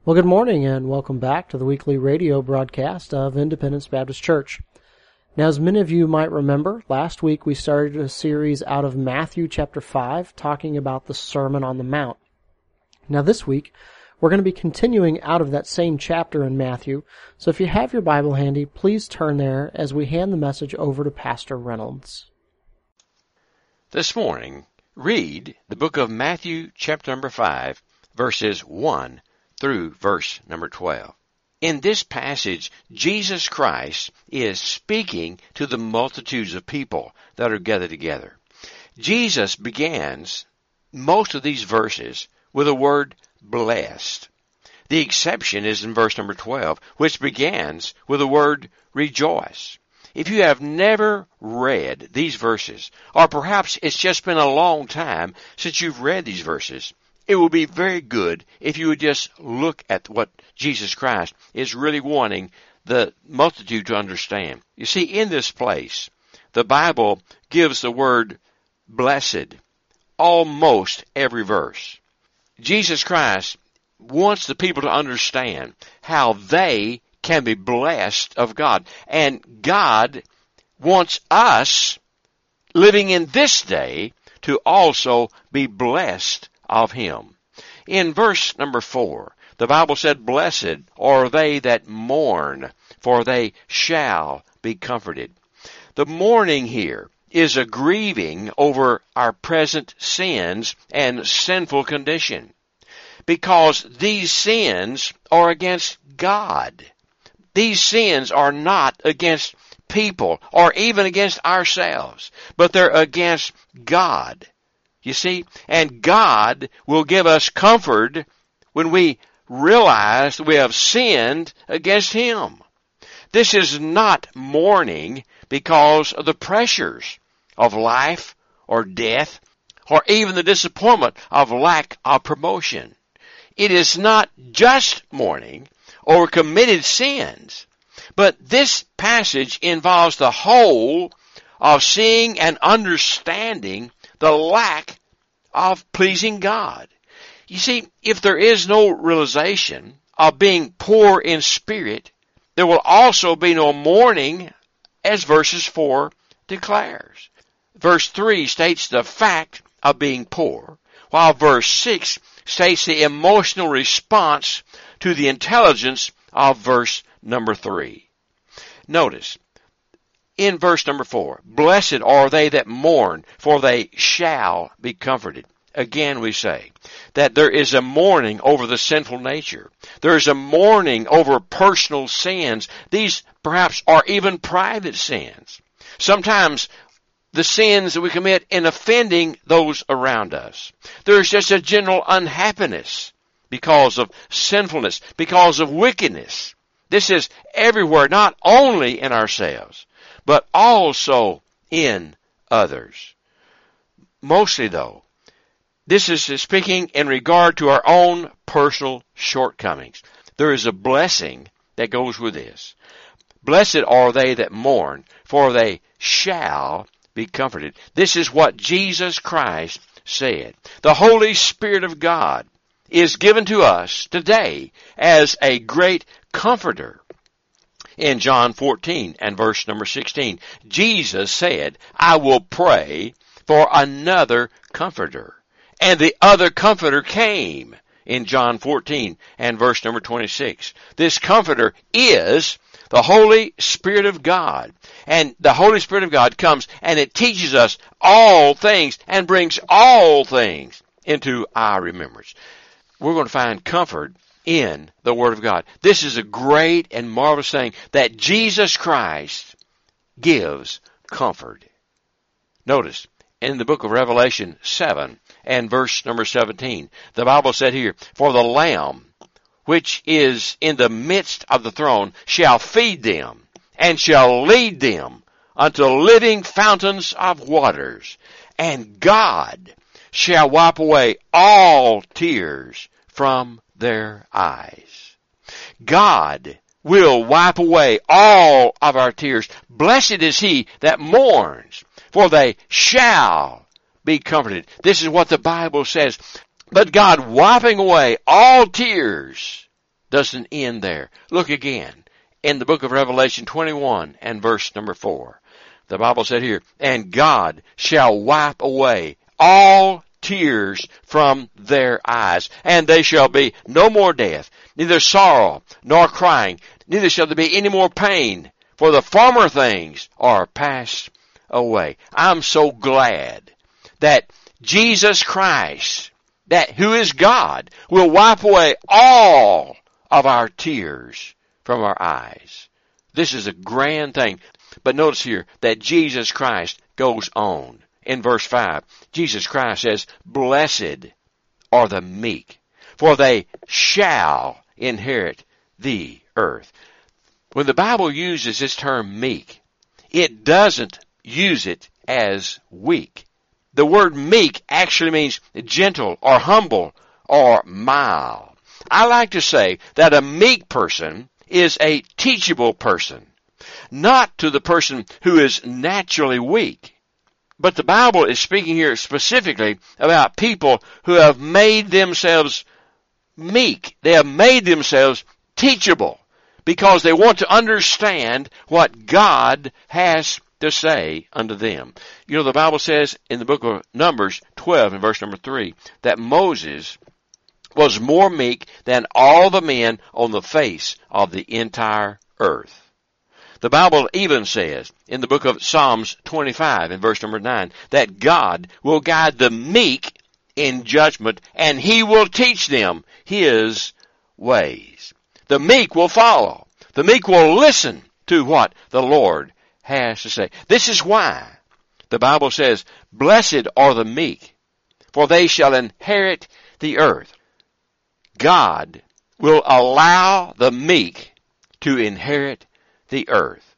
Well, good morning and welcome back to the weekly radio broadcast of Independence Baptist Church. Now, as many of you might remember, last week we started a series out of Matthew chapter 5 talking about the Sermon on the Mount. Now, this week we're going to be continuing out of that same chapter in Matthew, so if you have your Bible handy, please turn there as we hand the message over to Pastor Reynolds. This morning, read the book of Matthew chapter number 5, verses 1 through verse number 12. In this passage, Jesus Christ is speaking to the multitudes of people that are gathered together. Jesus begins most of these verses with the word blessed. The exception is in verse number 12, which begins with the word rejoice. If you have never read these verses, or perhaps it's just been a long time since you've read these verses, it would be very good if you would just look at what Jesus Christ is really wanting the multitude to understand. You see, in this place, the Bible gives the word blessed almost every verse. Jesus Christ wants the people to understand how they can be blessed of God. And God wants us, living in this day, to also be blessed of Him. In verse number 4, the Bible said, "Blessed are they that mourn, for they shall be comforted." The mourning here is a grieving over our present sins and sinful condition, because these sins are against God. These sins are not against people or even against ourselves, but they're against God. You see, and God will give us comfort when we realize that we have sinned against Him. This is not mourning because of the pressures of life or death or even the disappointment of lack of promotion. It is not just mourning over committed sins, but this passage involves the whole of seeing and understanding the lack of pleasing God. You see, if there is no realization of being poor in spirit, there will also be no mourning, as verses 4 declares. Verse 3 states the fact of being poor, while verse 6 states the emotional response to the intelligence of verse number 3. Notice, in verse number 4, "Blessed are they that mourn, for they shall be comforted." Again we say that there is a mourning over the sinful nature. There is a mourning over personal sins. These perhaps are even private sins. Sometimes the sins that we commit in offending those around us. There's just a general unhappiness because of sinfulness, because of wickedness. This is everywhere, not only in ourselves, but also in others. Mostly, though, this is speaking in regard to our own personal shortcomings. There is a blessing that goes with this. "Blessed are they that mourn, for they shall be comforted." This is what Jesus Christ said. The Holy Spirit of God is given to us today as a great comforter. In John 14 and verse number 16, Jesus said, "I will pray for another comforter." And the other comforter came in John 14 and verse number 26. This comforter is the Holy Spirit of God. And the Holy Spirit of God comes and it teaches us all things and brings all things into our remembrance. We're going to find comfort in the Word of God. This is a great and marvelous thing that Jesus Christ gives comfort. Notice, in the book of Revelation 7 and verse number 17, the Bible said here, "For the Lamb which is in the midst of the throne shall feed them and shall lead them unto living fountains of waters, and God shall wipe away all tears from their eyes." God will wipe away all of our tears. "Blessed is he that mourns, for they shall be comforted." This is what the Bible says. But God wiping away all tears doesn't end there. Look again in the book of Revelation 21 and verse number 4. The Bible said here, and God shall wipe away all tears from their eyes, and they shall be no more death, neither sorrow nor crying, neither shall there be any more pain, for the former things are passed away. I'm so glad that Jesus Christ, that who is God, will wipe away all of our tears from our eyes. This is a grand thing. But notice here that Jesus Christ goes on. In verse 5, Jesus Christ says, blessed are the meek, for they shall inherit the earth. When the Bible uses this term meek, it doesn't use it as weak. The word meek actually means gentle or humble or mild. I like to say that a meek person is a teachable person, not to the person who is naturally weak. But the Bible is speaking here specifically about people who have made themselves meek. They have made themselves teachable because they want to understand what God has to say unto them. You know, the Bible says in the book of Numbers 12 and verse number 3 that Moses was more meek than all the men on the face of the entire earth. The Bible even says in the book of Psalms 25 and verse number 9 that God will guide the meek in judgment and He will teach them His ways. The meek will follow. The meek will listen to what the Lord has to say. This is why the Bible says, blessed are the meek, for they shall inherit the earth. God will allow the meek to inherit the earth.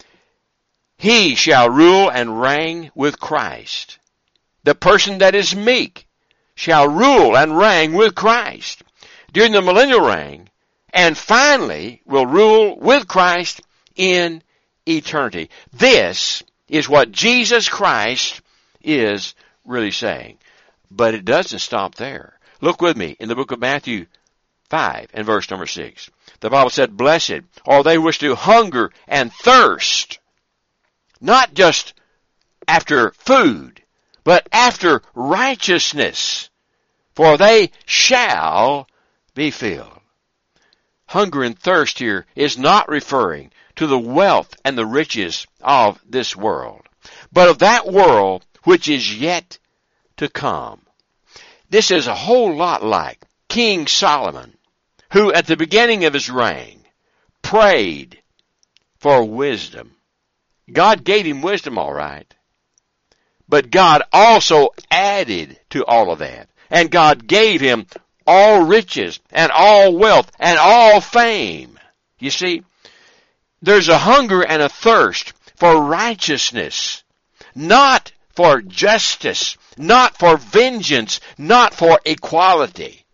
He shall rule and reign with Christ. The person that is meek shall rule and reign with Christ during the millennial reign, and finally will rule with Christ in eternity. This is what Jesus Christ is really saying. But it doesn't stop there. Look with me in the book of Matthew 5 and verse number 6. The Bible said, blessed are they which do hunger and thirst, not just after food, but after righteousness, for they shall be filled. Hunger and thirst here is not referring to the wealth and the riches of this world, but of that world which is yet to come. This is a whole lot like King Solomon, who at the beginning of his reign prayed for wisdom. God gave him wisdom, all right. But God also added to all of that. And God gave him all riches and all wealth and all fame. You see, there's a hunger and a thirst for righteousness, not for justice, not for vengeance, not for equality.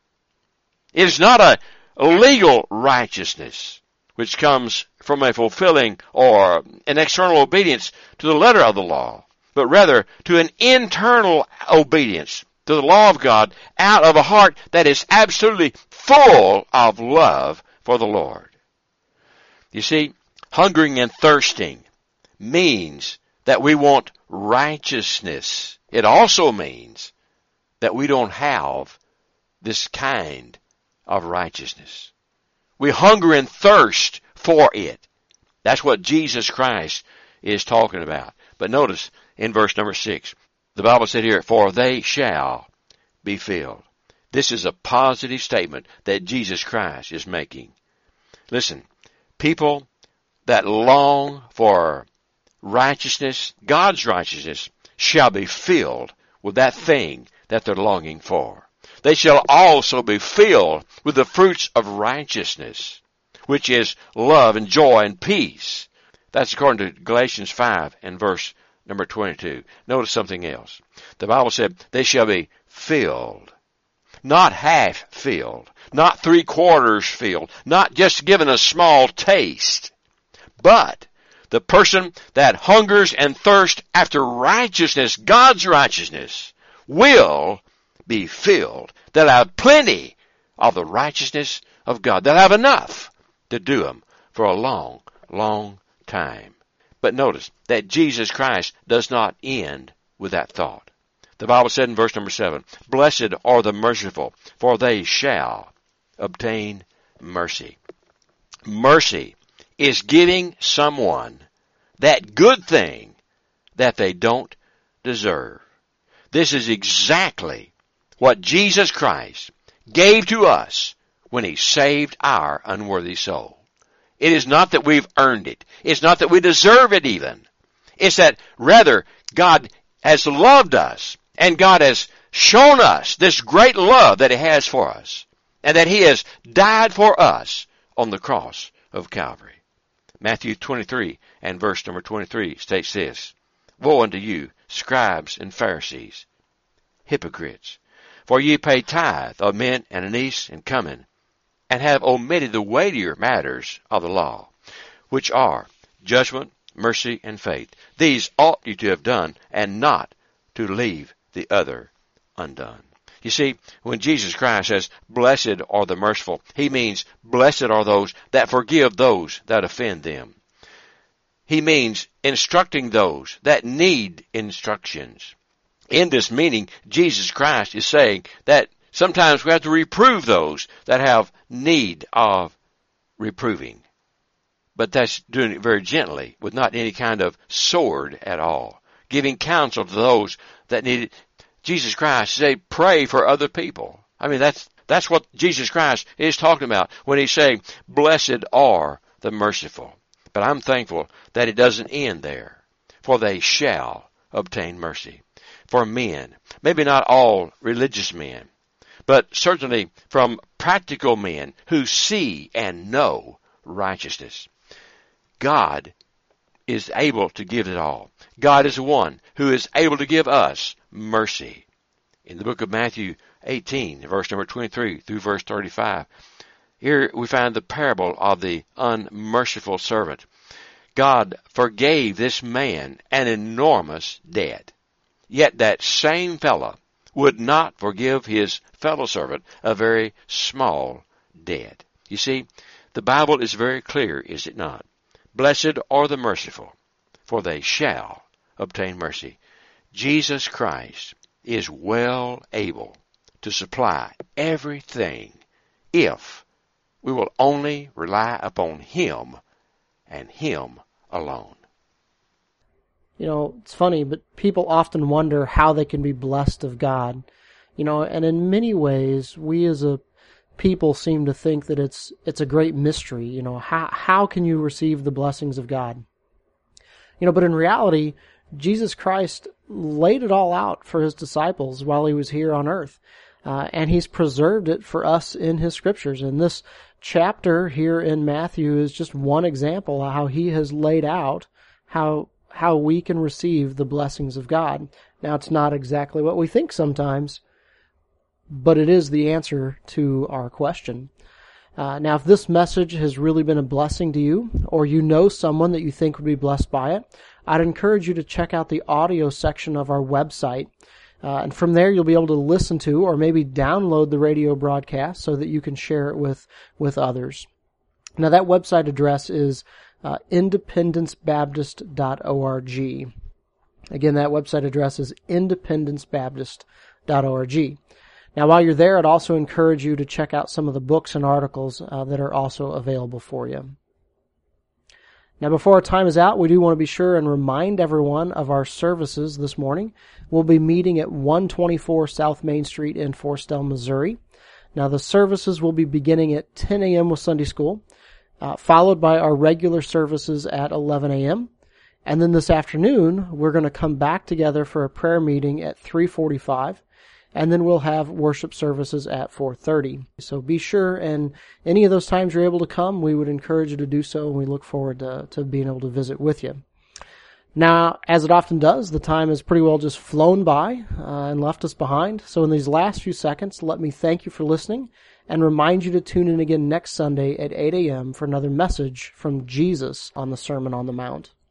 It is not a legal righteousness which comes from a fulfilling or an external obedience to the letter of the law, but rather to an internal obedience to the law of God out of a heart that is absolutely full of love for the Lord. You see, hungering and thirsting means that we want righteousness. It also means that we don't have this kind of righteousness. We hunger and thirst for it. That's what Jesus Christ is talking about. But notice in verse number 6, the Bible said here, for they shall be filled. This is a positive statement that Jesus Christ is making. Listen, people that long for righteousness, God's righteousness, shall be filled with that thing that they're longing for. They shall also be filled with the fruits of righteousness, which is love and joy and peace. That's according to Galatians 5 and verse number 22. Notice something else. The Bible said they shall be filled, not half filled, not 3/4 filled, not just given a small taste, but the person that hungers and thirsts after righteousness, God's righteousness, will be filled. They'll have plenty of the righteousness of God. They'll have enough to do them for a long, long time. But notice that Jesus Christ does not end with that thought. The Bible said in verse number 7, "Blessed are the merciful, for they shall obtain mercy." Mercy is giving someone that good thing that they don't deserve. This is exactly what Jesus Christ gave to us when He saved our unworthy soul. It is not that we've earned it. It's not that we deserve it even. It's that rather God has loved us and God has shown us this great love that He has for us and that He has died for us on the cross of Calvary. Matthew 23 and verse number 23 states this, "Woe unto you, scribes and Pharisees, hypocrites, for ye pay tithe of mint and anise and cumin, and have omitted the weightier matters of the law, which are judgment, mercy, and faith. These ought you to have done, and not to leave the other undone." You see, when Jesus Christ says, "Blessed are the merciful," He means blessed are those that forgive those that offend them. He means instructing those that need instructions. In this meaning, Jesus Christ is saying that sometimes we have to reprove those that have need of reproving. But that's doing it very gently, with not any kind of sword at all. Giving counsel to those that need it. Jesus Christ said, pray for other people. I mean, that's what Jesus Christ is talking about when He's saying, "Blessed are the merciful." But I'm thankful that it doesn't end there. For they shall obtain mercy. For men, maybe not all religious men, but certainly from practical men who see and know righteousness. God is able to give it all. God is the one who is able to give us mercy. In the book of Matthew 18, verse number 23 through verse 35, here we find the parable of the unmerciful servant. God forgave this man an enormous debt. Yet that same fellow would not forgive his fellow servant a very small debt. You see, the Bible is very clear, is it not? Blessed are the merciful, for they shall obtain mercy. Jesus Christ is well able to supply everything if we will only rely upon Him and Him alone. You know, it's funny, but people often wonder how they can be blessed of God. You know, and in many ways, we as a people seem to think that it's a great mystery. You know, how can you receive the blessings of God? You know, but in reality, Jesus Christ laid it all out for His disciples while He was here on earth. And He's preserved it for us in His scriptures. And this chapter here in Matthew is just one example of how He has laid out how we can receive the blessings of God. Now, it's not exactly what we think sometimes, but it is the answer to our question. Now, if this message has really been a blessing to you, or you know someone that you think would be blessed by it, I'd encourage you to check out the audio section of our website. And from there, you'll be able to listen to or maybe download the radio broadcast so that you can share it with others. Now, that website address is independencebaptist.org. Again, that website address is independencebaptist.org. Now, while you're there, I'd also encourage you to check out some of the books and articles that are also available for you. Now, before our time is out, we do want to be sure and remind everyone of our services this morning. We'll be meeting at 124 South Main Street in Forestell, Missouri. Now, the services will be beginning at 10 a.m. with Sunday school, followed by our regular services at 11 a.m. And then this afternoon, we're going to come back together for a prayer meeting at 3:45, and then we'll have worship services at 4:30. So be sure, and any of those times you're able to come, we would encourage you to do so, and we look forward to being able to visit with you. Now, as it often does, the time has pretty well just flown by and left us behind. So in these last few seconds, let me thank you for listening and remind you to tune in again next Sunday at 8 a.m. for another message from Jesus on the Sermon on the Mount.